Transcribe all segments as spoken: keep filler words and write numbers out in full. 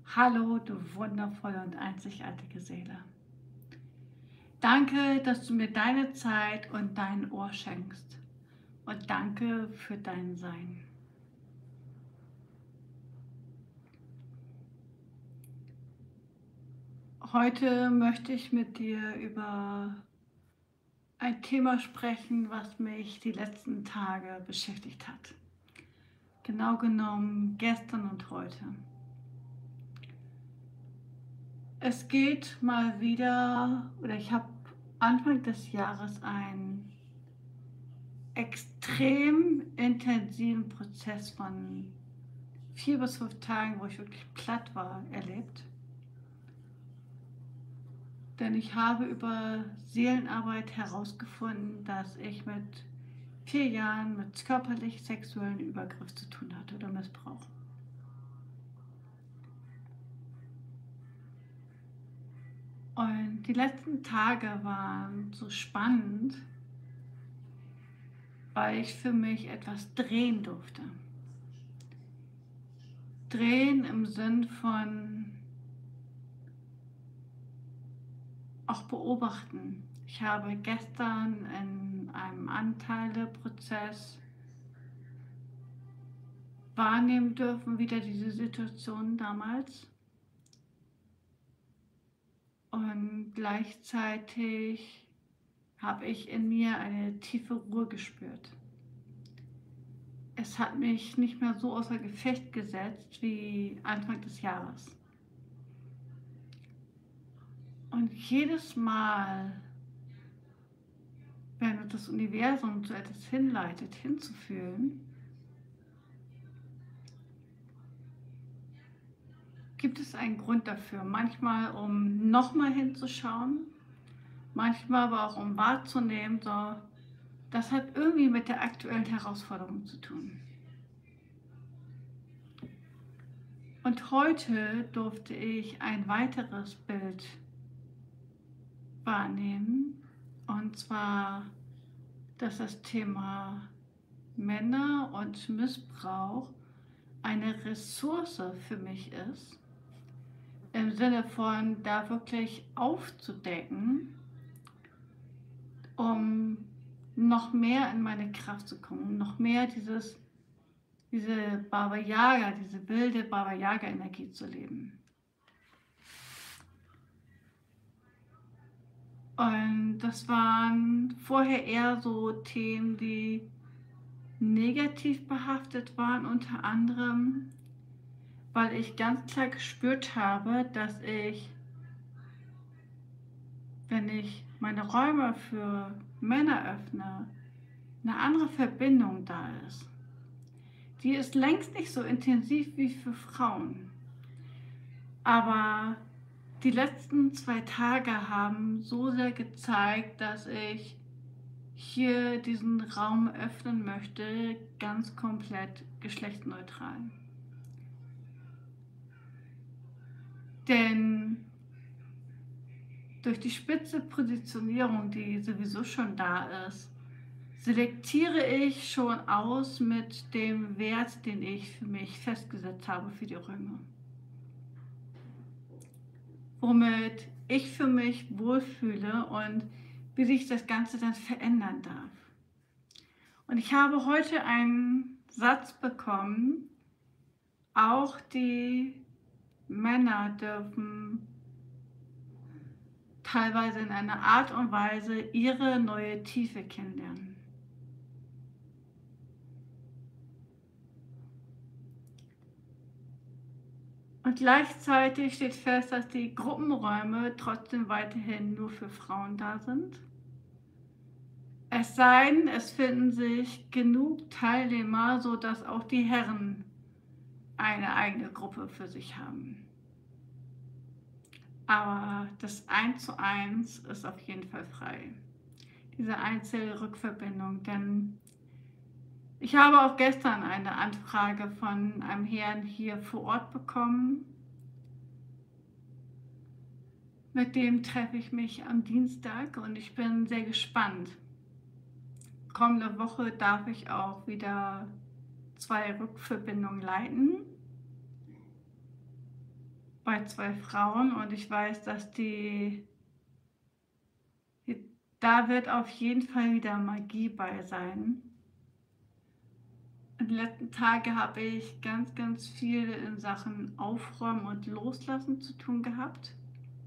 Hallo, du wundervolle und einzigartige Seele. Danke, dass du mir deine Zeit und dein Ohr schenkst. Und danke für dein Sein. Heute möchte ich mit dir über ein Thema sprechen, was mich die letzten Tage beschäftigt hat. Genau genommen gestern und heute. Es geht mal wieder, oder ich habe Anfang des Jahres einen extrem intensiven Prozess von vier bis fünf Tagen, wo ich wirklich platt war, erlebt. Denn ich habe über Seelenarbeit herausgefunden, dass ich mit vier Jahren mit körperlich-sexuellen Übergriff zu tun hatte oder Missbrauch. Und die letzten Tage waren so spannend, weil ich für mich etwas drehen durfte. Drehen im Sinn von auch beobachten. Ich habe gestern in einem Anteileprozess wahrnehmen dürfen, wieder diese Situation damals. Und gleichzeitig habe ich in mir eine tiefe Ruhe gespürt. Es hat mich nicht mehr so außer Gefecht gesetzt wie Anfang des Jahres. Und jedes Mal, wenn uns das Universum zu etwas hinleitet, hinzufühlen, gibt es einen Grund dafür. Manchmal, um nochmal hinzuschauen, manchmal aber auch, um wahrzunehmen, so, das hat irgendwie mit der aktuellen Herausforderung zu tun. Und heute durfte ich ein weiteres Bild wahrnehmen, und zwar, dass das Thema Männer und Missbrauch eine Ressource für mich ist, im Sinne von da wirklich aufzudecken, um noch mehr in meine Kraft zu kommen, noch mehr dieses, diese Baba Yaga, diese wilde Baba Yaga Energie zu leben. Und das waren vorher eher so Themen, die negativ behaftet waren, unter anderem, weil ich ganz klar gespürt habe, dass ich, wenn ich meine Räume für Männer öffne, eine andere Verbindung da ist. Die ist längst nicht so intensiv wie für Frauen. Aber die letzten zwei Tage haben so sehr gezeigt, dass ich hier diesen Raum öffnen möchte, ganz komplett geschlechtsneutral. Denn durch die spitze Positionierung, die sowieso schon da ist, selektiere ich schon aus mit dem Wert, den ich für mich festgesetzt habe für die Räume. Womit ich für mich wohlfühle und wie sich das Ganze dann verändern darf. Und ich habe heute einen Satz bekommen, auch die Männer dürfen teilweise in einer Art und Weise ihre neue Tiefe kennenlernen. Und gleichzeitig steht fest, dass die Gruppenräume trotzdem weiterhin nur für Frauen da sind. Es sei denn, es finden sich genug Teilnehmer, sodass auch die Herren eine eigene Gruppe für sich haben. Aber das Eins zu eins ist auf jeden Fall frei. Diese Einzelrückverbindung, denn ich habe auch gestern eine Anfrage von einem Herrn hier vor Ort bekommen. Mit dem treffe ich mich am Dienstag und ich bin sehr gespannt. Kommende Woche darf ich auch wieder zwei Rückverbindungen leiten. bei zwei Frauen und ich weiß, dass die da wird auf jeden Fall wieder Magie bei sein. Die letzten Tage habe ich ganz, ganz viel in Sachen Aufräumen und Loslassen zu tun gehabt.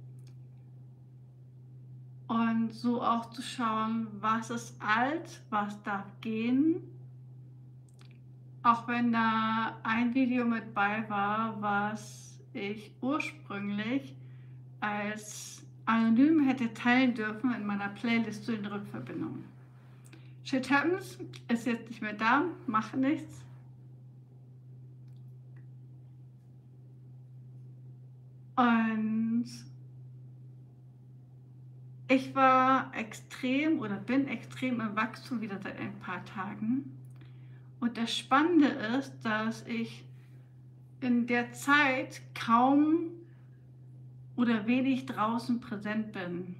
Und so auch zu schauen, was ist alt, was darf gehen. Auch wenn da ein Video mit bei war, was ich ursprünglich als anonym hätte teilen dürfen in meiner Playlist zu den Rückverbindungen. Shit Happens ist jetzt nicht mehr da, macht nichts. Und ich war extrem oder bin extrem im Wachstum wieder seit ein paar Tagen. Und das Spannende ist, dass ich in der Zeit kaum oder wenig draußen präsent bin.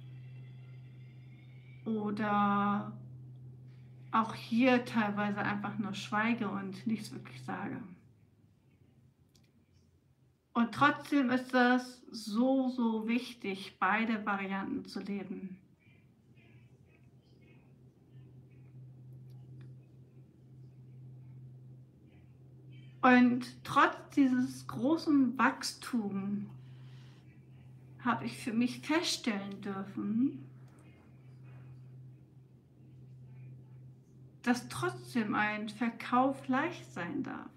Oder auch hier teilweise einfach nur schweige und nichts wirklich sage. Und trotzdem ist das so, so wichtig, beide Varianten zu leben. Und trotz dieses großen Wachstums habe ich für mich feststellen dürfen, dass trotzdem ein Verkauf leicht sein darf.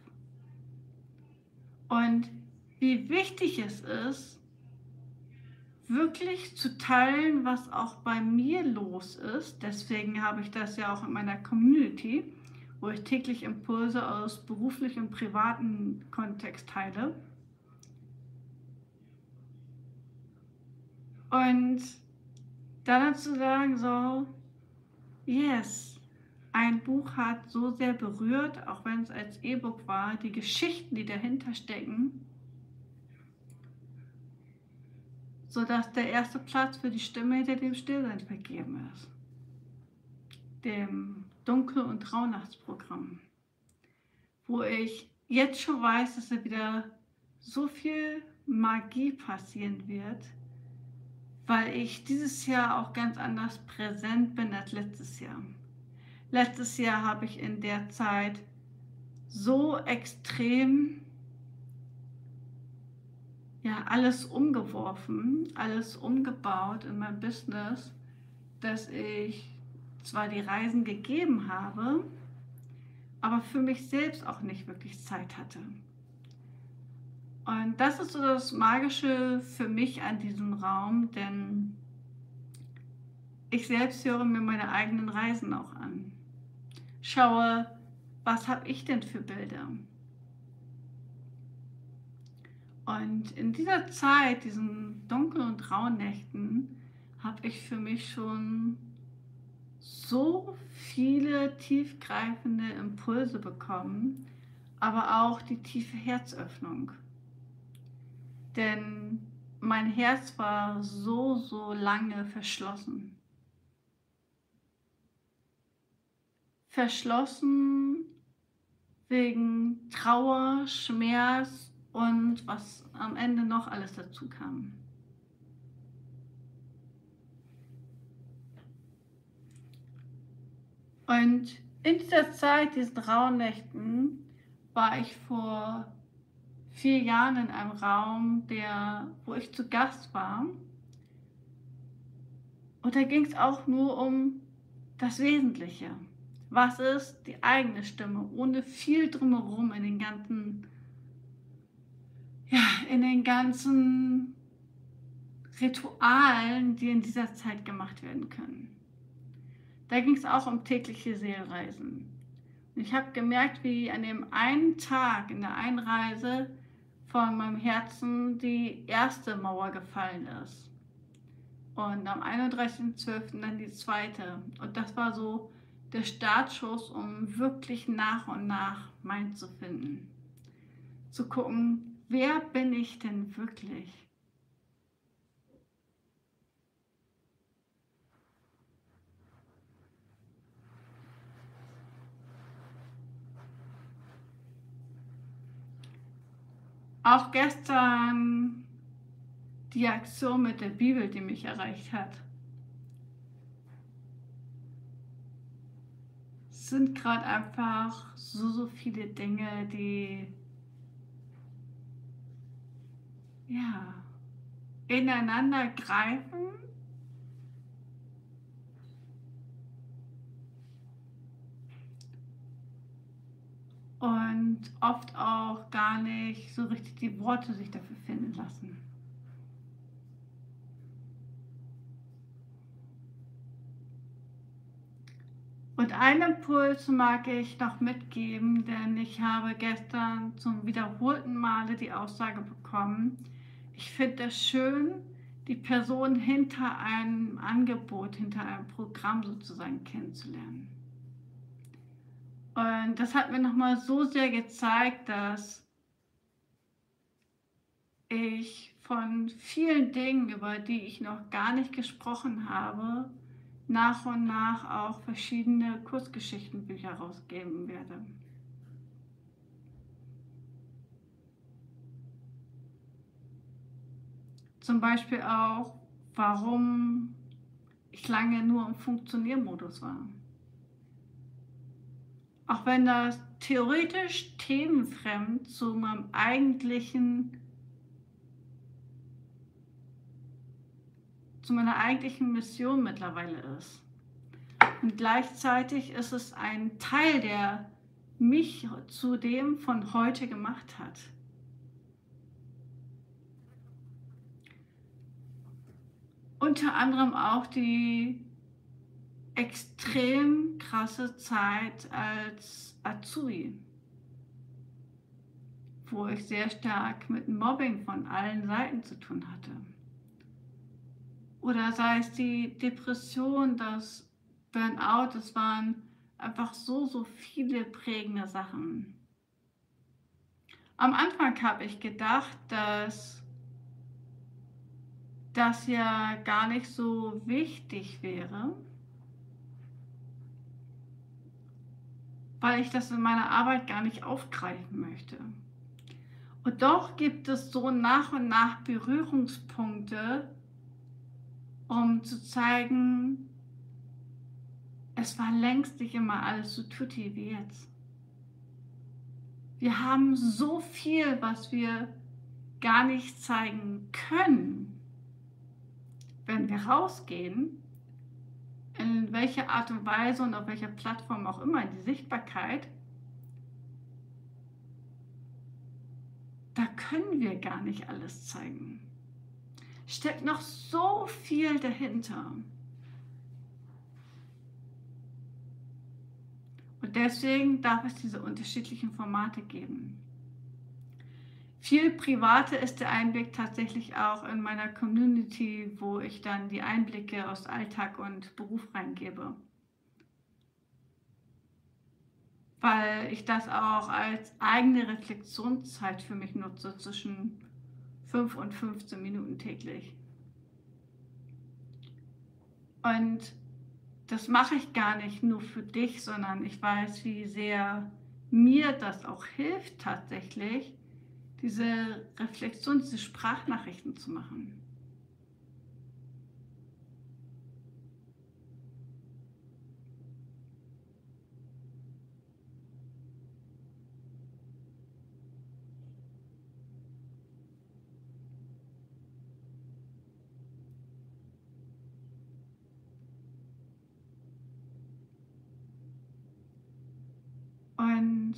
Und wie wichtig es ist, wirklich zu teilen, was auch bei mir los ist. Deswegen habe ich das ja auch in meiner Community, wo ich täglich Impulse aus beruflichem und privaten Kontext teile. Und dann zu sagen, so, yes, ein Buch hat so sehr berührt, auch wenn es als E-Book war, die Geschichten, die dahinter stecken, sodass der erste Platz für die Stimme hinter dem Stillsein vergeben ist, dem Dunkel- und Rauhnachtsprogramm, wo ich jetzt schon weiß, dass da wieder so viel Magie passieren wird, weil ich dieses Jahr auch ganz anders präsent bin als letztes Jahr. Letztes Jahr habe ich in der Zeit so extrem ja, alles umgeworfen, alles umgebaut in meinem Business, dass ich zwar die Reisen gegeben habe, aber für mich selbst auch nicht wirklich Zeit hatte. Und das ist so das Magische für mich an diesem Raum, denn ich selbst höre mir meine eigenen Reisen auch an. Schaue, was habe ich denn für Bilder? Und in dieser Zeit, diesen dunklen und rauen Nächten, habe ich für mich schon so viele tiefgreifende Impulse bekommen, aber auch die tiefe Herzöffnung. Denn mein Herz war so, so lange verschlossen. Verschlossen wegen Trauer, Schmerz und was am Ende noch alles dazu kam. Und in dieser Zeit, diesen rauen Nächten, war ich vor vier Jahren in einem Raum, der, wo ich zu Gast war. Und da ging es auch nur um das Wesentliche. Was ist die eigene Stimme, ohne viel drumherum in den ganzen, ja, in den ganzen Ritualen, die in dieser Zeit gemacht werden können. Da ging es auch um tägliche Seelreisen. Und ich habe gemerkt, wie an dem einen Tag in der Einreise von meinem Herzen die erste Mauer gefallen ist. Und am einunddreißigsten zwölften dann die zweite. Und das war so der Startschuss, um wirklich nach und nach mein zu finden. Zu gucken, wer bin ich denn wirklich? Auch gestern die Aktion mit der Bibel, die mich erreicht hat. Es sind gerade einfach so, so viele Dinge, die ja, ineinander greifen und oft auch gar nicht so richtig die Worte sich dafür finden lassen. Und einen Impuls mag ich noch mitgeben, denn ich habe gestern zum wiederholten Male die Aussage bekommen, ich finde es schön, die Person hinter einem Angebot, hinter einem Programm sozusagen kennenzulernen. Und das hat mir nochmal so sehr gezeigt, dass ich von vielen Dingen, über die ich noch gar nicht gesprochen habe, nach und nach auch verschiedene Kurzgeschichtenbücher rausgeben werde. Zum Beispiel auch, warum ich lange nur im Funktioniermodus war. Auch wenn das theoretisch themenfremd zu meinem eigentlichen, zu meiner eigentlichen Mission mittlerweile ist. Und gleichzeitig ist es ein Teil, der mich zu dem von heute gemacht hat. Unter anderem auch die extrem krasse Zeit als Azubi, wo ich sehr stark mit Mobbing von allen Seiten zu tun hatte. Oder sei es die Depression, das Burnout, es waren einfach so, so viele prägende Sachen. Am Anfang habe ich gedacht, dass das ja gar nicht so wichtig wäre, weil ich das in meiner Arbeit gar nicht aufgreifen möchte. Und doch gibt es so nach und nach Berührungspunkte, um zu zeigen, es war längst nicht immer alles so tutti wie jetzt. Wir haben so viel, was wir gar nicht zeigen können, wenn wir rausgehen, in welcher Art und Weise und auf welcher Plattform auch immer, in die Sichtbarkeit, da können wir gar nicht alles zeigen. Steckt noch so viel dahinter. Und deswegen darf es diese unterschiedlichen Formate geben. Viel privater ist der Einblick tatsächlich auch in meiner Community, wo ich dann die Einblicke aus Alltag und Beruf reingebe. Weil ich das auch als eigene Reflexionszeit für mich nutze, zwischen fünf und fünfzehn Minuten täglich. Und das mache ich gar nicht nur für dich, sondern ich weiß, wie sehr mir das auch hilft tatsächlich, diese Reflexion, diese Sprachnachrichten zu machen. Und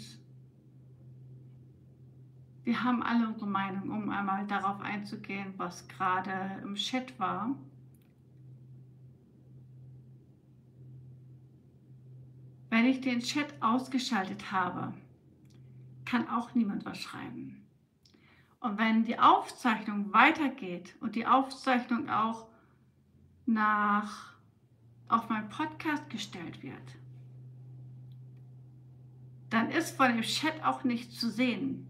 wir haben alle unsere Meinung, um einmal darauf einzugehen, was gerade im Chat war. Wenn ich den Chat ausgeschaltet habe, kann auch niemand was schreiben. Und wenn die Aufzeichnung weitergeht und die Aufzeichnung auch nach, auf meinen Podcast gestellt wird, dann ist von dem Chat auch nichts zu sehen.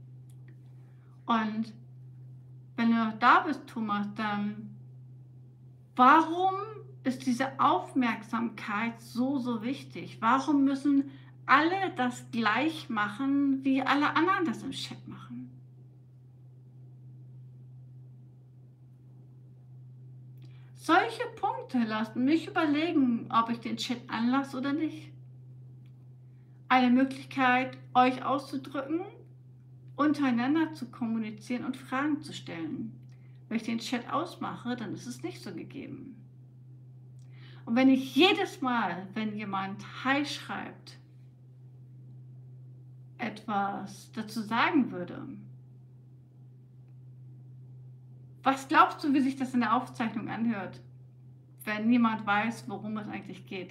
Und wenn du noch da bist, Thomas, dann warum ist diese Aufmerksamkeit so, so wichtig? Warum müssen alle das gleich machen, wie alle anderen das im Chat machen? Solche Punkte lassen mich überlegen, ob ich den Chat anlasse oder nicht. Eine Möglichkeit, euch auszudrücken, untereinander zu kommunizieren und Fragen zu stellen. Wenn ich den Chat ausmache, dann ist es nicht so gegeben. Und wenn ich jedes Mal, wenn jemand Hi schreibt, etwas dazu sagen würde, was glaubst du, wie sich das in der Aufzeichnung anhört, wenn niemand weiß, worum es eigentlich geht?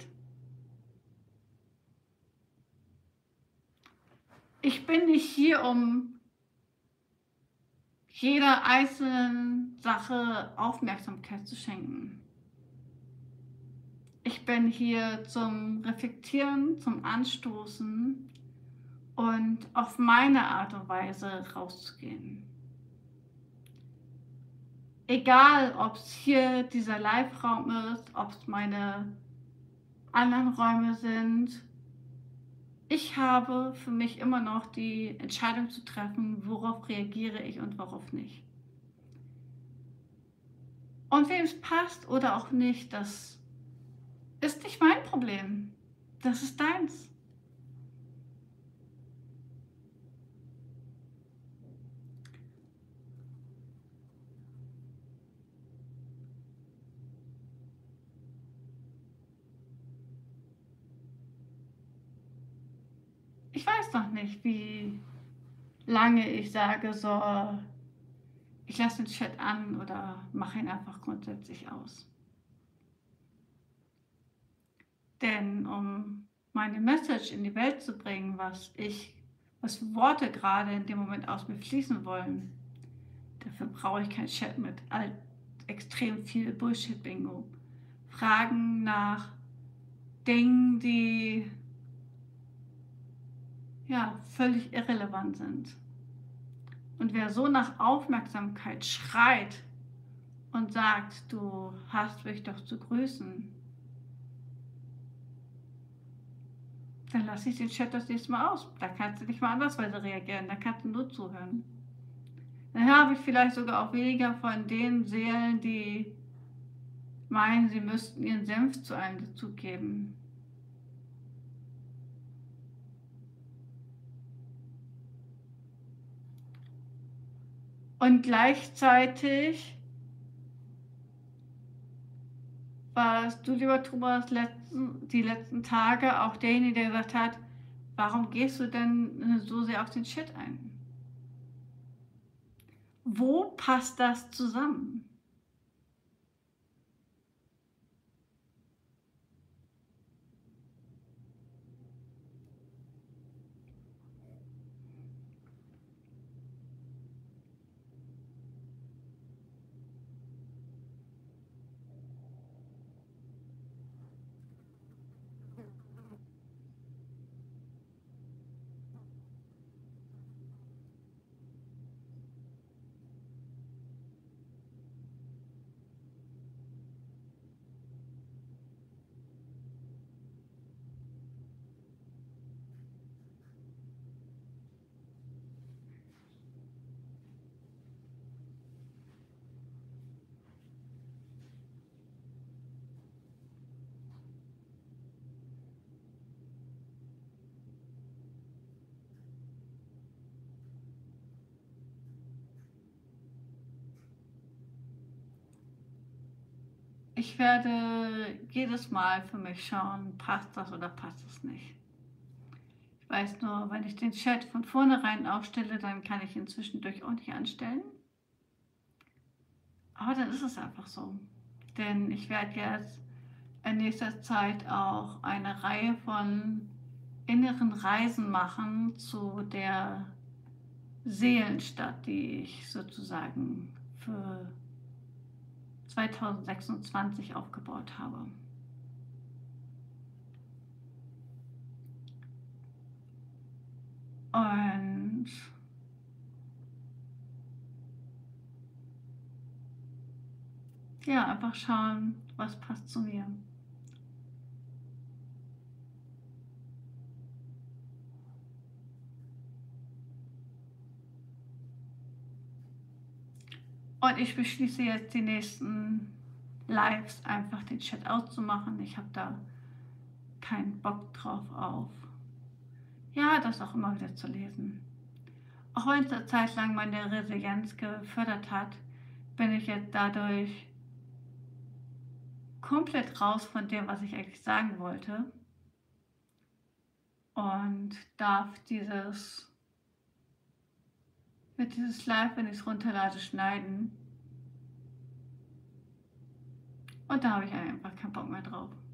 Ich bin nicht hier, um jeder einzelnen Sache Aufmerksamkeit zu schenken. Ich bin hier zum Reflektieren, zum Anstoßen und auf meine Art und Weise rauszugehen. Egal, ob es hier dieser Live-Raum ist, ob es meine anderen Räume sind, ich habe für mich immer noch die Entscheidung zu treffen, worauf reagiere ich und worauf nicht. Und wem es passt oder auch nicht, das ist nicht mein Problem. Das ist deins. Ich weiß noch nicht, wie lange ich sage, so, ich lasse den Chat an oder mache ihn einfach grundsätzlich aus. Denn um meine Message in die Welt zu bringen, was ich, was Worte gerade in dem Moment aus mir fließen wollen, dafür brauche ich keinen Chat mit all, extrem viel Bullshit-Bingo. Fragen nach Dingen, die ja völlig irrelevant sind. Und wer so nach Aufmerksamkeit schreit und sagt, du hast mich doch zu grüßen, dann lasse ich den Chat das nächste Mal aus. Da kannst du nicht mal andersweise reagieren, da kannst du nur zuhören. Dann habe ich vielleicht sogar auch weniger von den Seelen, die meinen, sie müssten ihren Senf zu einem dazugeben. Und gleichzeitig warst du, lieber Thomas, letzten, die letzten Tage auch derjenige, der gesagt hat, warum gehst du denn so sehr auf den Chat ein? Wo passt das zusammen? Ich werde jedes Mal für mich schauen, passt das oder passt es nicht. Ich weiß nur, wenn ich den Chat von vornherein aufstelle, dann kann ich ihn zwischendurch auch nicht anstellen. Aber dann ist es einfach so. Denn ich werde jetzt in nächster Zeit auch eine Reihe von inneren Reisen machen zu der Seelenstadt, die ich sozusagen für zweitausendsechsundzwanzig aufgebaut habe. Und ja, einfach schauen, was passt zu mir. Und ich beschließe jetzt die nächsten Lives einfach den Chat auszumachen. Ich habe da keinen Bock drauf auf, ja, das auch immer wieder zu lesen. Auch wenn es eine Zeit lang meine Resilienz gefördert hat, bin ich jetzt dadurch komplett raus von dem, was ich eigentlich sagen wollte, und darf dieses mit dieses Live, wenn ich es runterlade, schneiden. Und da habe ich einfach keinen Bock mehr drauf.